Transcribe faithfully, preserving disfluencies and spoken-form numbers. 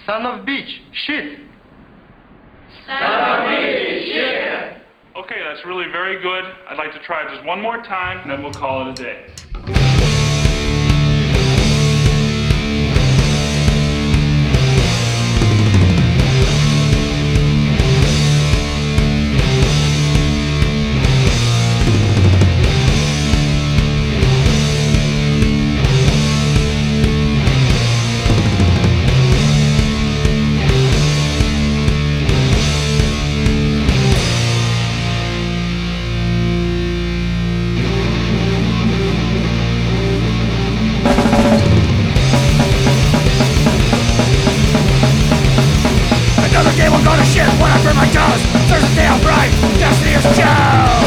Son of bitch. Shit. Okay, that's really very good. I'd like to try it just one more time, and then we'll call it a day. Another game will go to shit when I burn my toes. Thursday I'm right, destiny is chose.